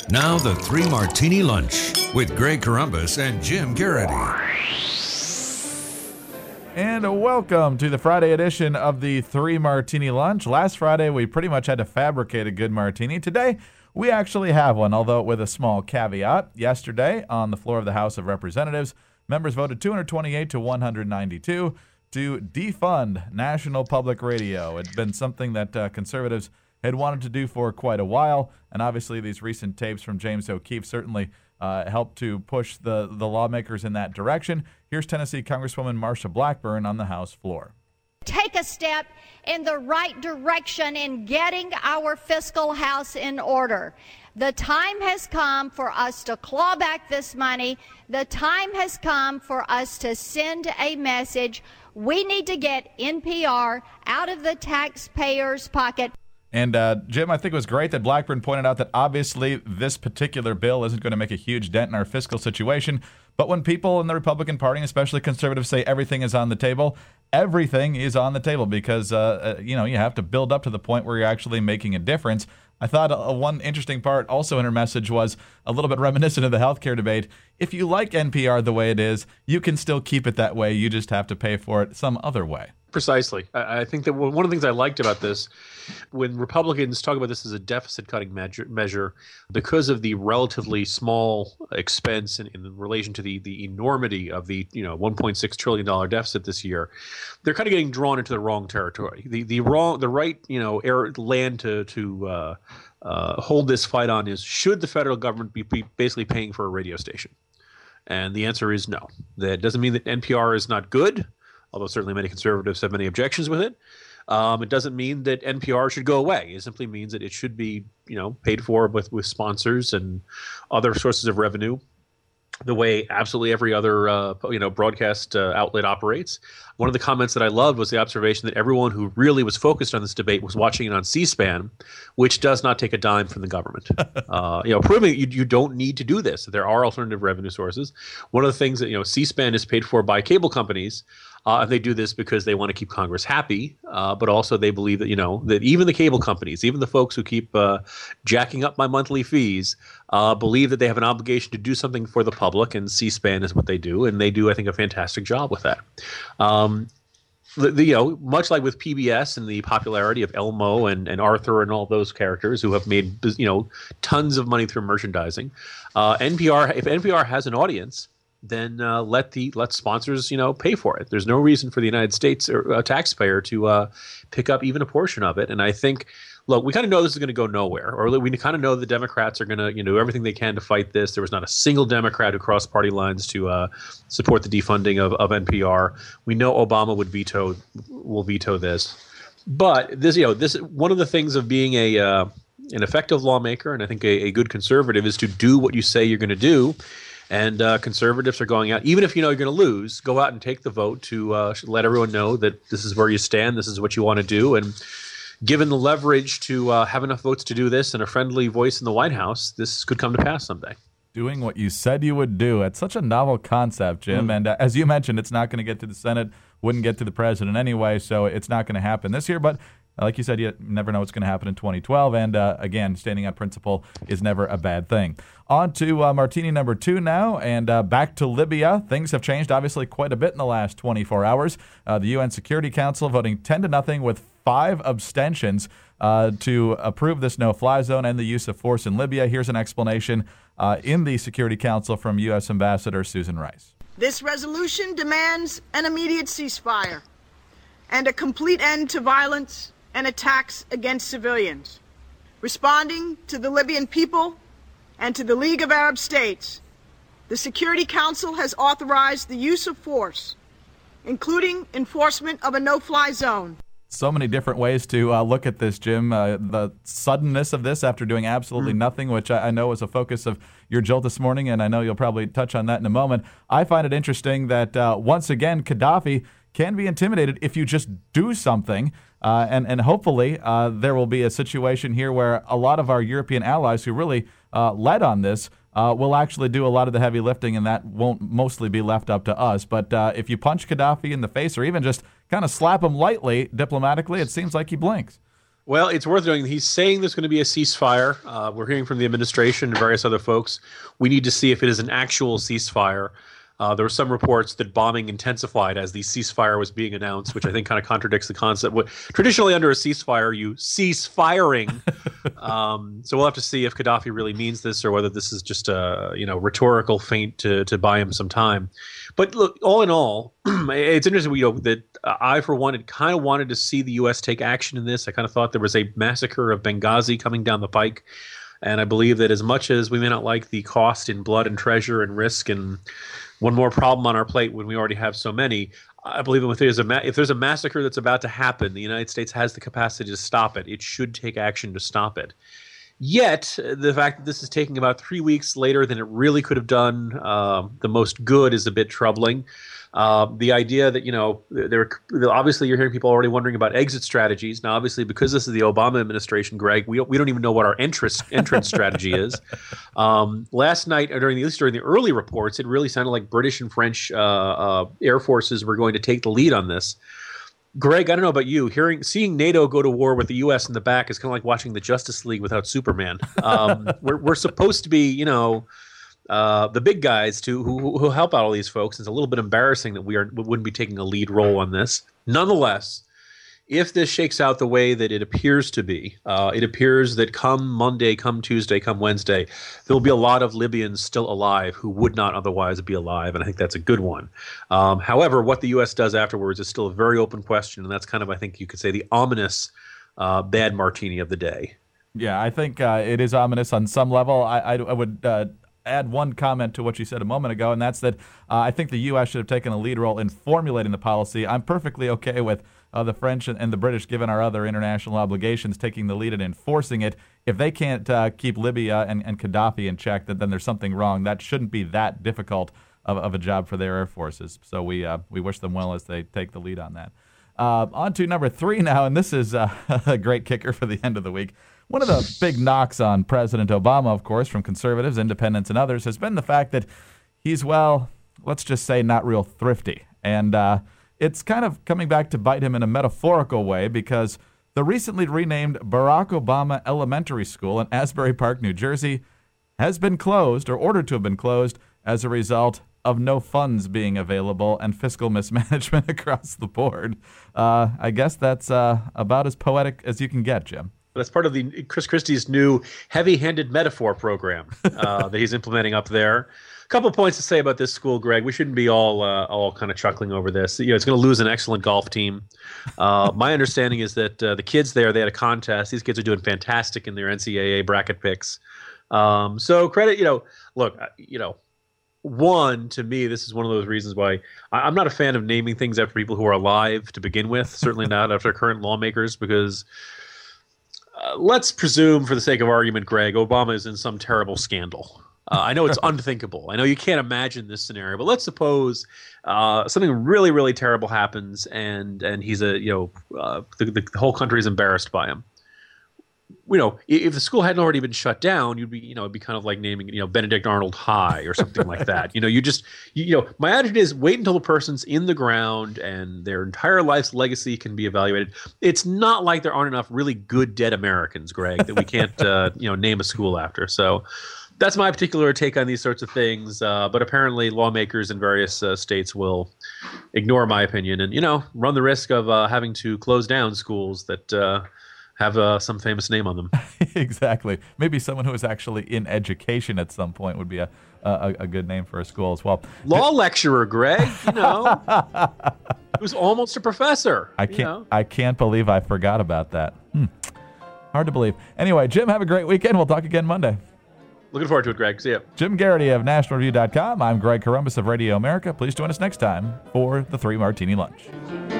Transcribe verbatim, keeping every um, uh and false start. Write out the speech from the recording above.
Now the Three Martini Lunch with Greg Corombos and Jim Garrity. And welcome to the Friday edition of the Three Martini Lunch. Last Friday, we pretty much had to fabricate a good martini. Today, we actually have one, although with a small caveat. Yesterday, on the floor of the House of Representatives, members voted two hundred twenty-eight to one hundred ninety-two to defund National Public Radio. It's been something that uh, conservatives had wanted to do for quite a while, and obviously these recent tapes from James O'Keefe certainly uh, helped to push the, the lawmakers in that direction. Here's Tennessee Congresswoman Marsha Blackburn on the House floor. Take a step in the right direction in getting our fiscal house in order. The time has come for us to claw back this money. The time has come for us to send a message. We need to get N P R out of the taxpayers' pocket. And, uh, Jim, I think it was great that Blackburn pointed out that obviously this particular bill isn't going to make a huge dent in our fiscal situation. But when people in the Republican Party, especially conservatives, say everything is on the table, everything is on the table because, uh, uh, you know, you have to build up to the point where you're actually making a difference. I thought uh, one interesting part also in her message was a little bit reminiscent of the healthcare debate. If you like N P R the way it is, you can still keep it that way. You just have to pay for it some other way. Precisely. I think that one of the things I liked about this, when Republicans talk about this as a deficit-cutting measure, measure, because of the relatively small expense in, in relation to the, the enormity of the you know one point six trillion dollars deficit this year, they're kind of getting drawn into the wrong territory. The the wrong the right you know air, land to to uh, uh, hold this fight on is, should the federal government be, be basically paying for a radio station? And the answer is no. That doesn't mean that N P R is not good, although certainly many conservatives have many objections with it. Um, it doesn't mean that N P R should go away. It simply means that it should be, you know, paid for with, with sponsors and other sources of revenue, the way absolutely every other, uh, you know, broadcast uh, outlet operates. One of the comments that I loved was the observation that everyone who really was focused on this debate was watching it on C-SPAN, which does not take a dime from the government. uh, you know, proving you, you don't need to do this. There are alternative revenue sources. One of the things that, you know, C-SPAN is paid for by cable companies. Uh, and they do this because they want to keep Congress happy, uh, but also they believe that, you know, that even the cable companies, even the folks who keep uh, jacking up my monthly fees, uh, believe that they have an obligation to do something for the public, and C-SPAN is what they do, and they do, I think, a fantastic job with that. Um, the, the, you know, much like with P B S and the popularity of Elmo and, and Arthur and all those characters who have made, you know, tons of money through merchandising, uh, N P R, if N P R has an audience, then uh, let the let sponsors, you know, pay for it. There's no reason for the United States or a taxpayer to uh, pick up even a portion of it. And I think, look, we kind of know this is going to go nowhere, or we kind of know the Democrats are going to, you know, do everything they can to fight this. There was not a single Democrat who crossed party lines to uh, support the defunding of, of N P R. We know Obama would veto will veto this, but this, you know, this one of the things of being a uh, an effective lawmaker, and I think a, a good conservative, is to do what you say you're going to do. And uh, conservatives are going out, even if you know you're going to lose, go out and take the vote to uh, let everyone know that this is where you stand, this is what you want to do. And given the leverage to uh, have enough votes to do this and a friendly voice in the White House, this could come to pass someday. Doing what you said you would do. It's such a novel concept, Jim. Mm. And uh, as you mentioned, it's not going to get to the Senate, wouldn't get to the president anyway, so it's not going to happen this year. But like you said, you never know what's going to happen in twenty twelve. And, uh, again, standing on principle is never a bad thing. On to uh, martini number two now, and uh, back to Libya. Things have changed, obviously, quite a bit in the last twenty-four hours. Uh, the U N Security Council voting ten to nothing with five abstentions uh, to approve this no-fly zone and the use of force in Libya. Here's an explanation uh, in the Security Council from U S Ambassador Susan Rice. This resolution demands an immediate ceasefire and a complete end to violence and attacks against civilians. Responding to the Libyan people and to the League of Arab States, the Security Council has authorized the use of force, including enforcement of a no-fly zone. So many different ways to uh, look at this, Jim. Uh, the suddenness of this after doing absolutely mm. nothing, which I, I know was a focus of your jolt this morning, and I know you'll probably touch on that in a moment. I find it interesting that, uh, once again, Gaddafi can be intimidated if you just do something. Uh, and, and hopefully uh, there will be a situation here where a lot of our European allies who really uh, led on this uh, will actually do a lot of the heavy lifting, and that won't mostly be left up to us. But uh, if you punch Gaddafi in the face or even just kind of slap him lightly diplomatically, it seems like he blinks. Well, it's worth noting he's saying there's going to be a ceasefire. Uh, we're hearing from the administration and various other folks. We need to see if it is an actual ceasefire. Uh, there were some reports that bombing intensified as the ceasefire was being announced, which I think kind of contradicts the concept. What, traditionally, under a ceasefire, you cease firing. um, so we'll have to see if Gaddafi really means this or whether this is just a you know rhetorical feint to to buy him some time. But look, all in all, it's interesting you know, that I, for one, had kind of wanted to see the U S take action in this. I kind of thought there was a massacre of Benghazi coming down the pike. And I believe that as much as we may not like the cost in blood and treasure and risk and one more problem on our plate when we already have so many, I believe if there's a ma- if there's a massacre that's about to happen, the United States has the capacity to stop it. It should take action to stop it. Yet, the fact that this is taking about three weeks later than it really could have done uh, the most good is a bit troubling. Uh, the idea that, you know, there obviously you're hearing people already wondering about exit strategies. Now, obviously, because this is the Obama administration, Greg, we don't, we don't even know what our entrance, entrance strategy is. Um, last night, or during the, at least during the early reports, it really sounded like British and French uh, uh, air forces were going to take the lead on this. Greg, I don't know about you. Hearing, seeing NATO go to war with the U S in the back is kind of like watching the Justice League without Superman. Um, we're we're supposed to be, you know, uh, the big guys to who who help out all these folks. It's a little bit embarrassing that we are we wouldn't be taking a lead role on this. Nonetheless, if this shakes out the way that it appears to be, uh, it appears that come Monday, come Tuesday, come Wednesday, there will be a lot of Libyans still alive who would not otherwise be alive, and I think that's a good one. Um, however, what the U S does afterwards is still a very open question, and that's kind of, I think you could say, the ominous uh, bad martini of the day. Yeah, I think uh, it is ominous on some level. I, I, I would uh, add one comment to what you said a moment ago, and that's that uh, I think the U S should have taken a lead role in formulating the policy. I'm perfectly okay with Uh, the French and, and the British, given our other international obligations, taking the lead in enforcing it. If they can't uh, keep Libya and, and Gaddafi in check, then, then there's something wrong. That shouldn't be that difficult of, of a job for their air forces. So we uh, we wish them well as they take the lead on that. Uh, on to number three now, and this is uh, a great kicker for the end of the week. One of the big knocks on President Obama, of course, from conservatives, independents, and others, has been the fact that he's, well, let's just say not real thrifty. And uh, it's kind of coming back to bite him in a metaphorical way because the recently renamed Barack Obama Elementary School in Asbury Park, New Jersey, has been closed or ordered to have been closed as a result of no funds being available and fiscal mismanagement across the board. Uh, I guess that's uh, about as poetic as you can get, Jim. That's part of the Chris Christie's new heavy-handed metaphor program uh, that he's implementing up there. A couple of points to say about this school, Greg. We shouldn't be all uh, all kind of chuckling over this. You know, it's going to lose an excellent golf team. Uh, my understanding is that uh, the kids there, they had a contest. These kids are doing fantastic in their N C double A bracket picks. Um, so credit, you know, look, you know, one, to me, this is one of those reasons why I, I'm not a fan of naming things after people who are alive to begin with. Certainly not after current lawmakers, because uh, let's presume, for the sake of argument, Greg, Obama is in some terrible scandal. Uh, I know it's unthinkable. I know you can't imagine this scenario, but let's suppose uh, something really, really terrible happens, and and he's a you know uh, the, the whole country is embarrassed by him. You know, if the school hadn't already been shut down, you'd be you know it'd be kind of like naming you know Benedict Arnold High or something like that. You know, you just you, you know my attitude is wait until the person's in the ground and their entire life's legacy can be evaluated. It's not like there aren't enough really good dead Americans, Greg, that we can't uh, you know name a school after. So. That's my particular take on these sorts of things, uh, but apparently lawmakers in various uh, states will ignore my opinion and, you know, run the risk of uh, having to close down schools that uh, have uh, some famous name on them. Exactly. Maybe someone who is actually in education at some point would be a a, a good name for a school as well. Law lecturer, Greg, you know, who's almost a professor. I can't. You know. I can't believe I forgot about that. Hmm. Hard to believe. Anyway, Jim, have a great weekend. We'll talk again Monday. Looking forward to it, Greg. See ya. Jim Garrity of National Review dot com. I'm Greg Corombos of Radio America. Please join us next time for the Three Martini Lunch.